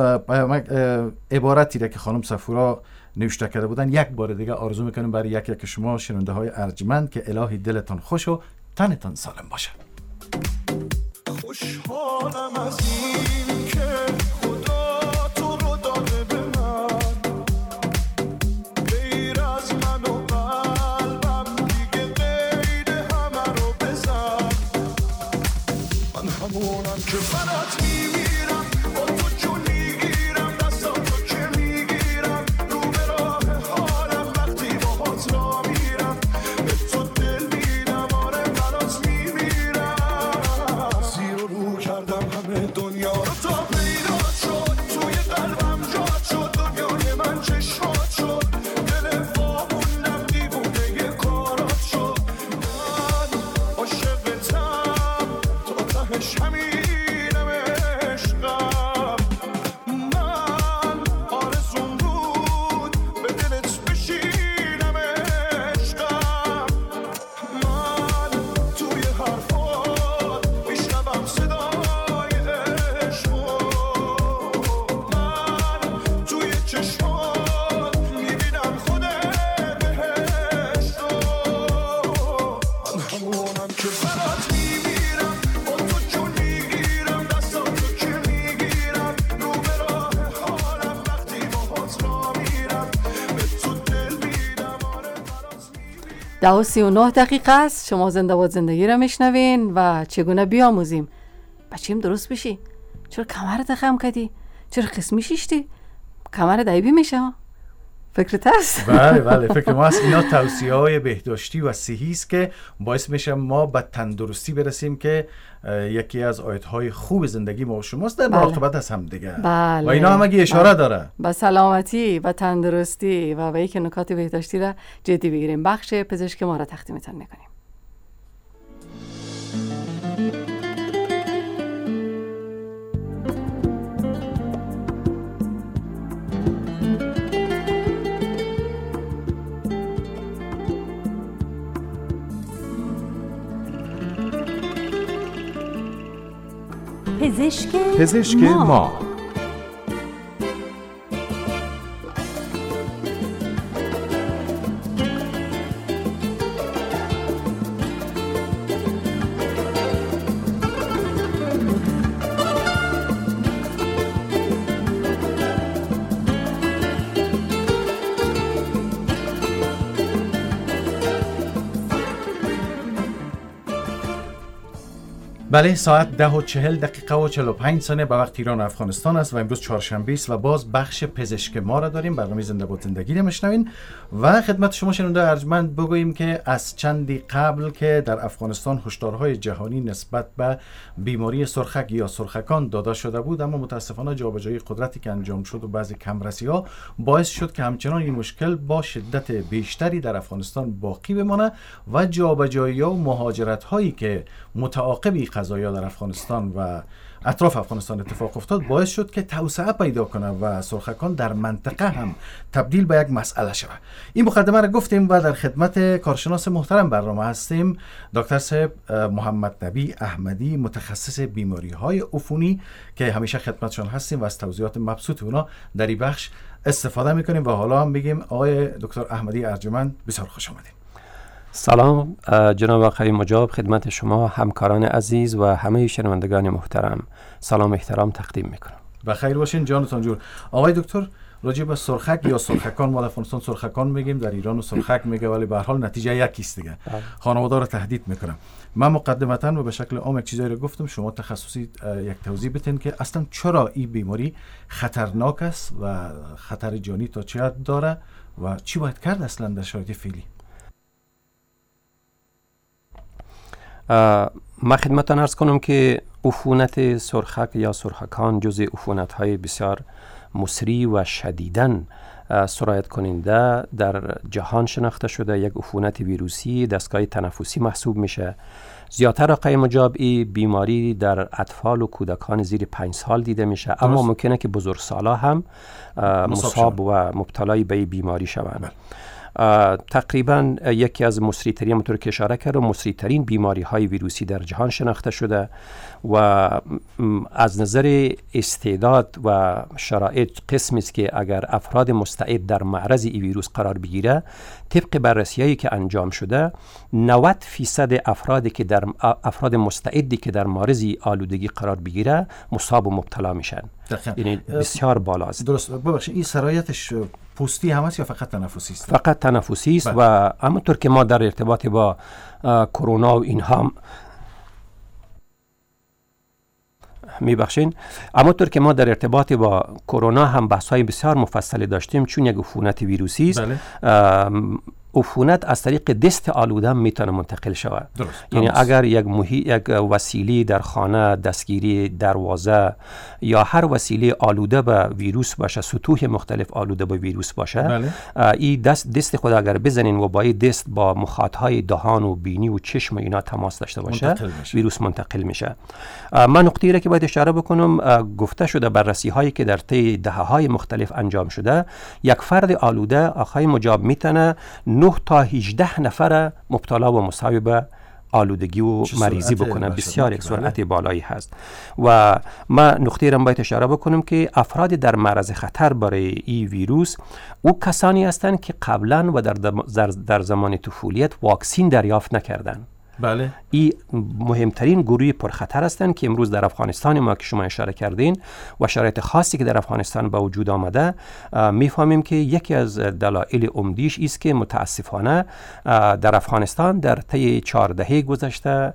عبارتی را که خانم صفورا نوشته کرده بودن یک بار دیگه آرزو میکنیم برای یک یک شما شنونده های ارجمند که الهی دلتان خوش و تنتان سالم باشه. خوشحالم از این که خدا تو رو داده به من، غیر از من و قلبم دیگه غیر همه رو بزن. من همونم که برات میمیرم، با تو جون میگیرم، دستم تو که میگیرم، رو به راه حالم وقتی باهات را میرم، به تو دل میدم، آره برات میمیرم. زیر و رو کردم همه دنیا رو تا پیدا شد، توی قلبم جاد شد، دنیای من چشمات شد، دل واموندم دیوونه کارات شد. من عاشقتم تا تهش همینم عشقم، من آرزوم بود به دلت بشینم عشقم، من توی حرفات میشنوم صدای عشقم. ده و سی و نه دقیقه است. شما زنده باد زندگی را میشنوین و چگونه بیاموزیم بچیم درست بشی. چرا کمرت خم کردی؟ چرا قسمی شیشتی؟ کمر دایبی میشه. فکرت هست؟ بله بله فکر ما هست. اینا توصیه های بهداشتی و صحی است که باعث میشه ما به تندرستی برسیم که یکی از آیت‌های خوب زندگی ما و شماست در مراقبت از هم دیگه. بله. و اینا همگی اشاره داره به سلامتی و تندرستی و به یک نکات بهداشتی را جدی بگیریم. بخش پزشک ما را تقدیمتان میکنیم. پزشک, پزشک ما, ما. بله ساعت ده و چهل دقیقه و چهل و پنج ثانیه به وقت ایران و افغانستان است و امروز چهارشنبه است و باز بخش پزشک ما را داریم. برنامه زنده باد زندگی را میشنوین و خدمت شما شنونده ارجمند بگوییم که از چندی قبل که در افغانستان هشدارهای جهانی نسبت به بیماری سرخک یا سرخکان داده شده بود، اما متاسفانه جابجایی قدرتی که انجام شد و بعضی کمرسی‌ها باعث شد که همچنان این مشکل با شدت بیشتری در افغانستان باقی بمانه و جابجایی‌ها و مهاجرت‌هایی که متعاقبی قضایا در افغانستان و اطراف افغانستان اتفاق افتاد باعث شد که توسعه پیدا کنه و سرخکان در منطقه هم تبدیل به یک مسئله شود. این مقدمه را گفتیم و در خدمت کارشناس محترم برنامه هستیم، دکتر صاحب محمد نبی احمدی، متخصص بیماری های عفونی که همیشه خدمتشان هستیم و از توضیحات مبسوط اونا در این بخش استفاده میکنیم و حالا هم بگیم آقای دکتر احمدی ارجمند بسیار خوش آمدید. سلام جناب آقای مجاب، خدمت شما همکاران عزیز و همه شنوندگان محترم سلام احترام تقدیم میکنم. بخیر باشین جانتان جور. آقای دکتر راجع به سرخک یا سرخکان، ما در افغانستان سرخکان میگیم، در ایران سرخک میگه، ولی به هر حال نتیجه یکیست دیگه. خانواده رو تهدید میکنم. من مقدمتاً و به شکل عام یک چیزایی رو گفتم، شما تخصصی یک توضیح بدین که اصلا چرا این بیماری خطرناک است و خطر جانی تا چه حد داره و چی باید کرد اصلا در شرایط فعلی؟ ما خدمتان عرض کنم که عفونت سرخک یا سرخکان جزء عفونت‌های بسیار مسری و شدیداً سرایت کننده در جهان شناخته شده. یک عفونت ویروسی دستگاه تنفسی محسوب میشه. زیادتر آقای مجاب این بیماری در اطفال و کودکان زیر پنج سال دیده میشه، اما ممکنه که بزرگسالا هم مصاب و مبتلای به بیماری شوند. تقریبا یکی از مسری‌ترین، همونطور که اشاره کردم، مسری‌ترین بیماری های ویروسی در جهان شناخته شده و از نظر استعداد و شرایط قسمی است که اگر افراد مستعد در معرض این ویروس قرار بگیره، طبق بررسی‌هایی که انجام شده نود فیصد افرادی که در افراد مستعدی که در معرض آلودگی قرار بگیره مصاب و مبتلا میشن. یعنی بسیار بالاست. درست. ببخشید این سرایتش پوستی هم است یا فقط تنفسی است؟ فقط تنفسی است و همونطور که ما در ارتباط با کرونا و اینها میبخشین همونطور که ما در ارتباط با کرونا هم بحث‌های بسیار مفصلی داشتیم، چون یک عفونت ویروسی است. بله. عفونت از طریق دست آلوده میتونه منتقل شود. یعنی اگر یک محیط، یک وسیله در خانه، دستگیری، دروازه یا هر وسیله آلوده به ویروس باشه، سطوح مختلف آلوده به ویروس باشه، بله. این دست دست خود اگر بزنین و با این دست با مخاطهای دهان و بینی و چشم و اینا تماس داشته باشه، ویروس منتقل میشه. من نقطه‌ای را که باید اشاره بکنم، گفته شده بررسی هایی که در طی دهه‌های مختلف انجام شده، یک فرد آلوده آقای مجاب میتونه نه تا هجده نفر مبتلا و مصاب به آلودگی و مریضی بکنه. بسیار یک سرعت بالایی هست و ما نقطه‌ای را باید اشاره بکنم که افراد در معرض خطر برای این ویروس او کسانی هستند که قبلا و در, در, در زمان طفولیت واکسین دریافت نکردند. بله. این مهمترین گروه پرخطر هستند که امروز در افغانستان ما که شما اشاره کردین و شرایط خاصی که در افغانستان به وجود آمده، میفهمیم که یکی از دلایل عمدیش است که متاسفانه در افغانستان در طی چهار دهه گذشته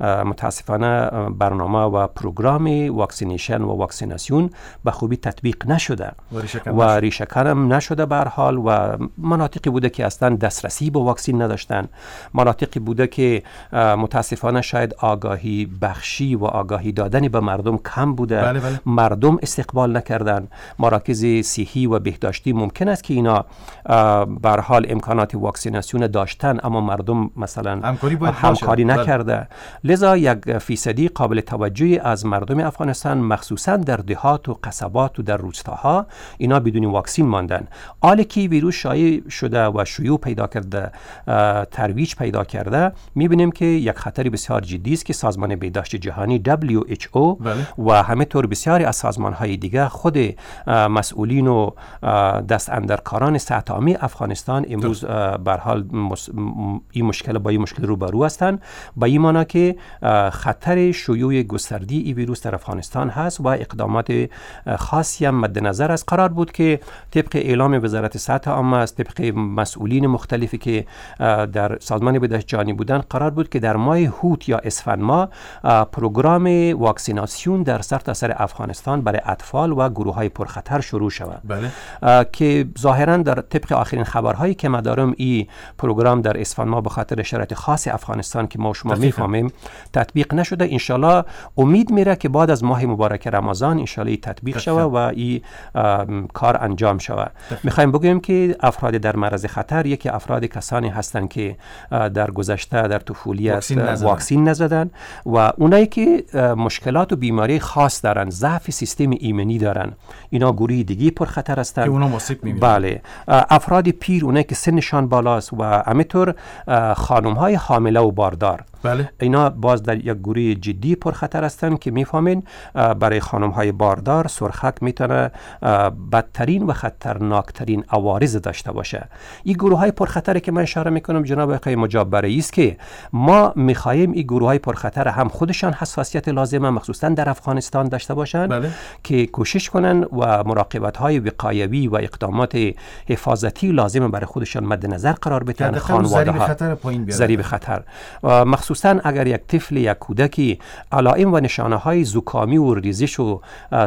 متاسفانه برنامه و پروگرام واکسینیشن و واکسیناسیون به خوبی تطبیق نشده و ریشه کن نشده به هر حال، و مناطقی بوده که اصلا دسترسی به واکسین نداشتن، مناطقی بوده که متاسفانه شاید آگاهی بخشی و آگاهی دادن به مردم کم بوده. بله بله. مردم استقبال نکردن. مراکز صحی و بهداشتی ممکن است که اینا به هر حال امکانات واکسیناسیون داشتن اما مردم مثلا همکاری, همکاری نکرده. بله. لذا یک فیصدی قابل توجهی از مردم افغانستان مخصوصا در دهات و قصبات و در روستاها اینا بدون واکسین ماندن. حالی که ویروس شایع شده و شیوع پیدا کرده، ترویج پیدا کرده، میبینیم که یک خطر بسیار جدی است که سازمان بهداشت جهانی دبلیو اچ او بله. و همینطور بسیاری از سازمان‌های دیگه خود مسئولین و دست اندرکاران صحت عامه افغانستان امروز به هر حال این مشکل با این مشکل روبرو هستند، با این معنی که خطر شیوع گسترده این ویروس در افغانستان هست و اقدامات خاصی هم مد نظر است. قرار بود که طبق اعلام وزارت صحت عامه است، طبق مسئولین مختلفی که در سازمان بهداشت جهانی بودن، قرار بود که در ماه هوت یا اسفند ماه پروگرام واکسیناسیون در سرتاسر افغانستان برای اطفال و گروه‌های پرخطر شروع شود. بله. که ظاهراً در طبق آخرین خبرهایی که ما دارم این پروگرام در اسفند ماه به خاطر شرایط خاص افغانستان که ما شما میفهمیم تطبیق نشده. انشالله امید میره که بعد از ماه مبارک رمضان انشالله تطبیق شود و این کار انجام شود. میخوایم بگویم که افراد در معرض خطر یکی افراد کسانی هستند که در گذشته در طفولیت واکسین نزدن. واکسین نزدن و اونایی که مشکلات و بیماری خاص دارن، ضعف سیستم ایمنی دارن، اینا گروه دیگه پرخطر هستند که اونا مصیب می‌بینن. بله. افراد پیر، اونایی که سنشان بالاست و همینطور خانم‌های حامله و باردار، بله. اینا باز در یک گروه جدی پرخطر هستند که میفهمین برای خانم‌های باردار سرخک میتونه بدترین و خطرناکترین عوارض داشته باشه. این گروه‌های پرخطر که من اشاره میکنم جناب آقای مجاب برای است که ما میخواهیم این گروه‌های پرخطر هم خودشان حساسیت لازمه مخصوصا در افغانستان داشته باشند. بله. که کوشش کنن و مراقبت‌های وقایوی و اقدامات حفاظتی لازم برای خودشان مد نظر قرار بدن. خانواده‌ها خطر پایین بیارن. ذریب خطر مخصوصا اگر یک طفل یا کودکی علائم و نشانه‌های زکامی و ریزش و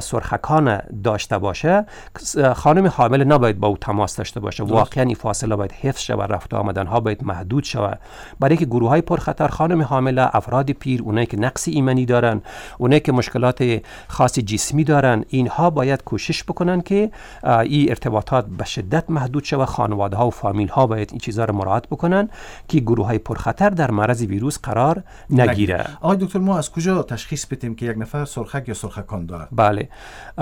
سرخکان داشته باشه، خانم حامل نباید با او تماس داشته باشه. واقعا این فاصله باید حفظ شود، رفت و آمدن‌ها باید محدود شود، برای که گروه‌های پرخطر خانم حامله، افراد پیر، اونایی که نقص ایمنی دارن، اونایی که مشکلات خاص جسمی دارن، اینها باید کوشش بکنن که این ارتباطات به شدت محدود شود. خانواده‌ها و فامیل‌ها باید این چیزا رو مراعات بکنن که گروه‌های پرخطر در معرض ویروس قرار نگیره. آقای دکتر، ما از کجا تشخیص بدیم که یک نفر سرخک یا سرخکان داره؟ بله.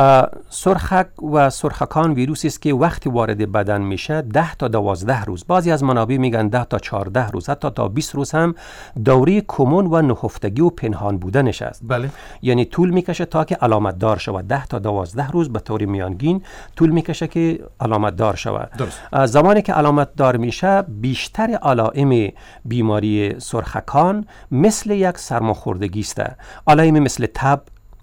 سرخک و سرخکان ویروسی است که وقتی وارد بدن میشه ده تا دوازده روز، بعضی از منابع میگن ده تا چهارده روز، حتی تا بیست روز هم دوره کمون و نهفتگی و پنهان بودنش است. بله. یعنی طول میکشه تا که علامت دار شود. ده تا دوازده روز به طور میانگین طول میکشه که علامت دار شود. درست. زمانی که علامت دار میشه، بیشتر علائم بیماری سرخکان مثل یک سرماخوردگی است. علائم مثل تب،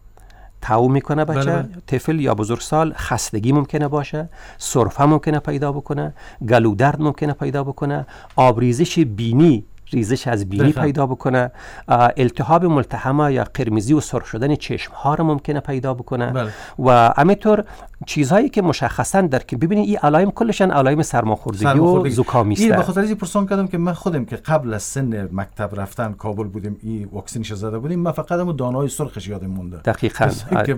تاو میکنه بچه، بله بله. طفل یا بزرگسال، خستگی ممکنه باشه، سرفه ممکنه پیدا بکنه، گلو درد ممکنه پیدا بکنه، آبریزش بینی، ریزش از بینی دقیقا. پیدا بکنه، التهاب ملتهمه یا قرمزی و سرخ شدن چشم ها رو ممکنه پیدا بکنه. بله. و همینطور چیزهایی که مشخصا در که ببینید این علائم کلشن علائم سرماخوردگی و زکامی است. این به خاطر اینکه پرسان کردم که من خودم که قبل از سن مکتب رفتن کابل بودیم، این واکسینش زده بودیم، من فقط همون دانه‌های سرخش یادم مونده. دقیقاً.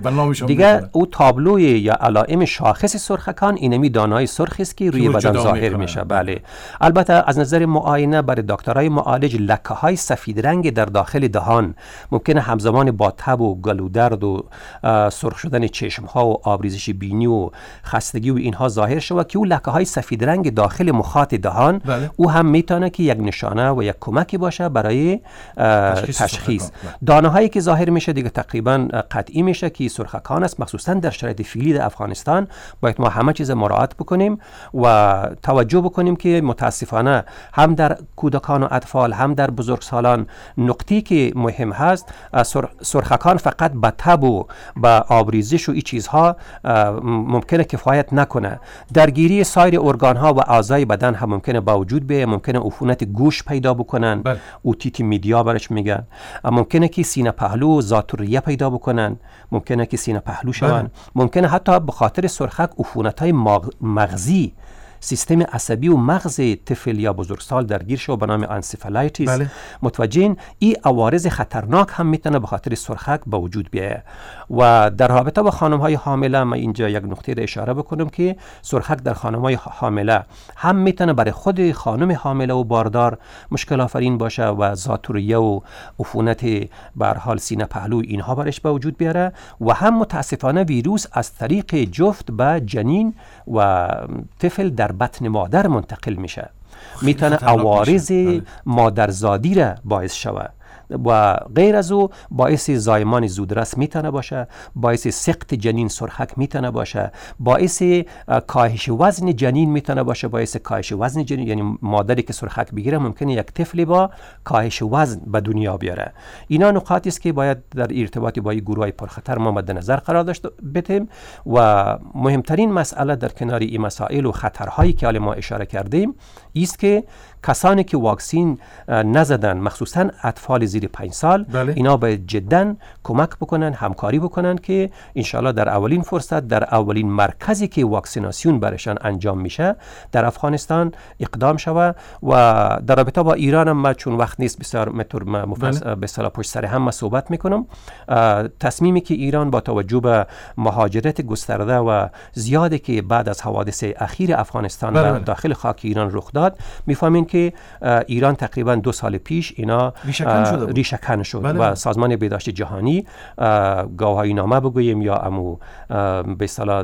دیگه او تابلوی یا علائم شاخص سرخکان اینمی دانه‌های سرخ است که روی بدن ظاهر میشه. بله. البته از نظر معاینه برای دکترای معالج لکه‌های سفید رنگ در داخل دهان ممکنه همزمان با تب و گلو درد و سرخ شدن چشم‌ها و آبریزش بینی و خستگی و اینها ظاهر شود که او لکه‌های سفید رنگ داخل مخاط دهان بله. او هم میتونه که یک نشانه و یک کمکی باشه برای تشخیص, تشخیص. دانه‌هایی که ظاهر میشه دیگه تقریبا قطعی میشه که سرخکان است. مخصوصا در شرایط فعلی در افغانستان باید ما همه چیز مراعات بکنیم و توجه بکنیم که متاسفانه هم در کودکان و اطفال هم در بزرگسالان. نقطه‌ای که مهم هست، سرخکان فقط به تب و به آبریزش و این چیزها ممکنه کفایت نکنه. درگیری سایر ارگان‌ها و اعضای بدن هم ممکنه با وجود بیه. ممکنه عفونت گوش پیدا بکنن، اوتیت میدیا برش میگن. ممکنه که سینه پهلو و ذات‌الریه پیدا بکنن، ممکنه که سینه پهلو شون. ممکنه حتی به خاطر سرخک عفونت‌های مغزی، سیستم عصبی و مغز طفل یا بزرگسال درگیر شو به نام انسفالایتیس. بله. متوجهین این عوارض خطرناک هم میتونه به خاطر سرخک به وجود بیایه. و در رابطه با خانم های حامله من اینجا یک نکته را اشاره بکنم که سرخک در خانم های حامله هم میتونه برای خود خانم حامله و باردار مشکل آفرین باشه و ذات‌الریه و عفونت به هر حال سینه پهلو اینها برش به وجود بیاره، و هم متاسفانه ویروس از طریق جفت به جنین و طفل در بطن مادر منتقل میشه. میتونه عوارض مادرزادی را باعث شود و غیر از او باعث زایمان زودرس میتونه باشه، باعث سقط جنین سرخک میتونه باشه، باعث کاهش وزن جنین میتونه باشه. باعث کاهش وزن جنین یعنی مادری که سرخک بگیره ممکنه یک طفلی با کاهش وزن به دنیا بیاره. اینا نکاتی است که باید در ارتباط با این گروهای پرخطر ما مد نظر قرار داشته بتیم. و مهمترین مسئله در کنار این مسائل و خطرهایی که حالا ما اشاره کردیم است که کسانی که واکسین نزدن، مخصوصا اطفال زیر پنج سال، بله. اینا باید جدا کمک بکنن، همکاری بکنن که انشالله در اولین فرصت، در اولین مرکزی که واکسیناسیون برشان انجام میشه در افغانستان اقدام شوه. و در رابطه با ایران هم چون وقت نیست بسیار متر مفصل به اصطلاح پشت سر هم صحبت میکنم. تصمیمی که ایران با توجه به مهاجرت گسترده و زیادی که بعد از حوادث اخیر افغانستان بله. در داخل خاک ایران رخ داد، میفهمیم که ایران تقریبا دو سال پیش اینا ریشه‌کن شد بله. و سازمان بهداشت جهانی گواهی نامه بگوییم یا امو به اصطلاح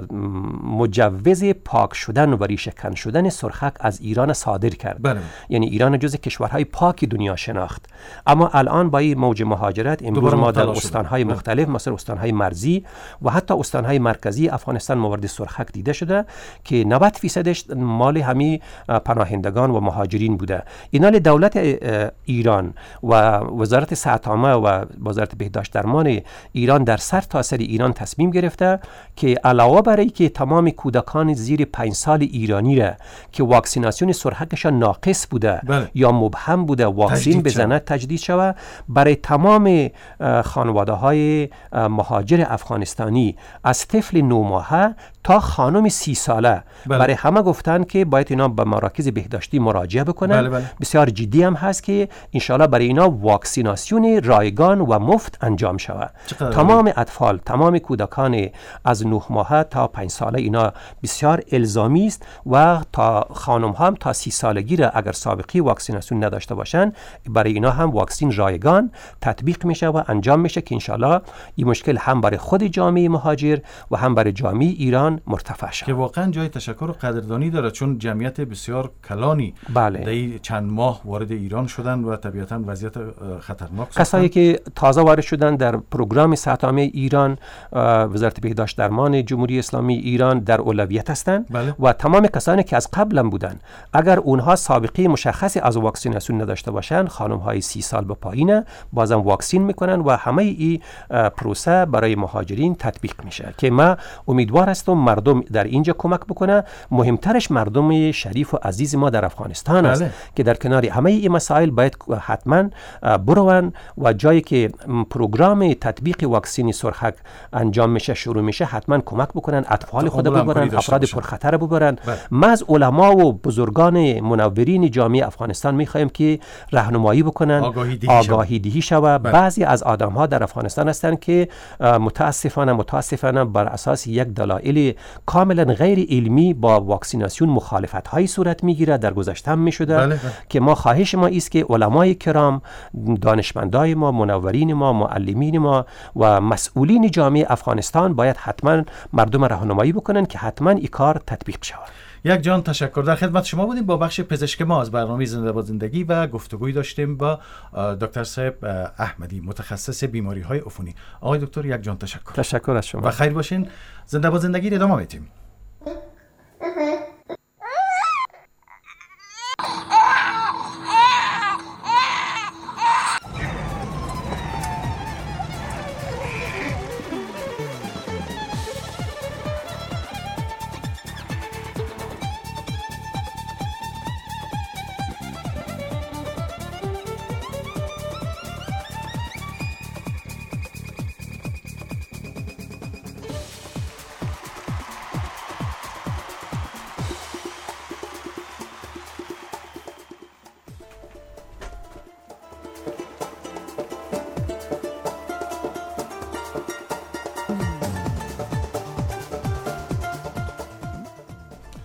مجوز پاک شدن و ریشه‌کن شدن سرخک از ایران صادر کرد بله. یعنی ایران جز کشورهای پاک دنیا شناخت. اما الان با این موج مهاجرت امروز ما در استانهای مختلف مثل استانهای مرزی و حتی استانهای مرکزی افغانستان مورد سرخک دیده شده که نود فیصدش مال همین پناهندگان و مهاجرین بوده. اینا دولت ایران و وزارت صحت عامه و وزارت بهداشت درمان ایران در سر تاسر ایران تصمیم گرفته که علاوه بر اینکه تمام کودکان زیر پنج سال ایرانی را که واکسیناسیون سرخکشان ناقص بوده بله. یا مبهم بوده واکسین بزنه تجدید شود، برای تمام خانواده های مهاجر افغانستانی از طفل نو ماهه تا خانم سی ساله بله. برای همه گفتن که باید اینا به مراکز بهداشتی مراجعه بکنن بله بله. بسیار جدی هم هست که انشالله برای اینا واکسیناسیون رایگان و مفت انجام شود. تمام اطفال، تمام کودکان از نه ماهه تا پنج ساله اینا بسیار الزامی است و تا خانم هم تا سی سالگی را اگر سابقه واکسیناسیون نداشته باشن برای اینا هم واکسین رایگان تطبیق میشه و انجام میشه که انشالله این مشکل هم برای خود جامعه مهاجر و هم برای جامعه ایران مرتفع شد که واقعا جای تشکر و قدردانی داره، چون جمعیت بسیار کلانی بله. در چند ماه وارد ایران شدن و طبیعتا وضعیت خطرناک کسایی که تازه وارد شدن در پروگرام صحت عامه ایران، وزارت بهداشت درمان جمهوری اسلامی ایران در اولویت هستند بله. و تمام کسانی که از قبل هم بودن اگر اونها سابقه مشخصی از واکسیناسیون نداشته باشن، خانم های سی سال به پایینه بازم واکسین میکنن و همه این پروسه برای مهاجرین تطبیق میشه که ما امیدوار هستم مردم در اینجا کمک بکنه. مهمترش مردم شریف و عزیز ما در افغانستان است بله. که در کنار همه این مسائل باید حتما بروند و جایی که پروگرام تطبیق واکسین سرخک انجام میشه شروع میشه حتما کمک بکنن، اطفال خود ببرن، افراد پرخطر ببرن. ما از علما و بزرگان منورین جامعه افغانستان میخوایم که راهنمایی بکنن، آگاهی دهی آگاهی دهی شود. بعضی از آدم ها در افغانستان هستند که متاسفانه متاسفانه بر اساس یک دلایل کاملا غیر علمی با واکسیناسیون مخالفت های صورت میگیره، در گذشته هم میشده بله. که ما خواهش ما است که علمای کرام، دانشمندای ما، منورین ما، معلمین ما و مسئولین جامعه افغانستان باید حتما مردم راهنمایی بکنن که حتما این کار تطبیق شود. یک جان تشکر. در خدمت شما بودیم با بخش پزشک ما از برنامه زنده باد زندگی و گفتگوی داشتیم با دکتر صاحب احمدی، متخصص بیماری های عفونی. آقای دکتر یک جان تشکر. تشکر از شما و خیر باشین. زنده باد زندگی رو ادامه میدیم.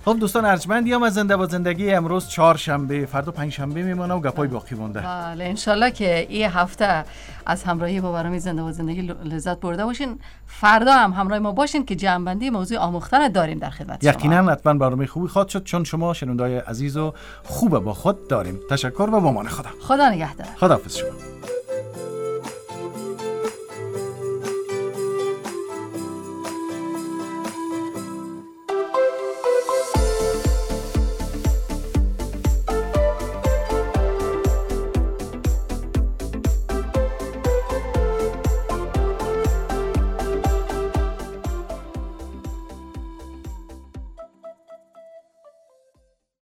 خب دوستان ارجمند یا ما زنده باد زندگی امروز چهارشنبه، فردا پنجشنبه میمونه و گپای باقی مونده. بله انشالله که این هفته از همراهی با برنامه زنده باد زندگی لذت برده باشین. فردا هم همراه ما باشین که جمع‌بندی موضوع آموختن داریم در خدمت شما. یقینا حتما برنامه خوبی خواهد شد چون شما شنونده‌های عزیز و خوب با خود داریم. تشکر و با امان خدا. خدا نگهدار. خداحافظ شما.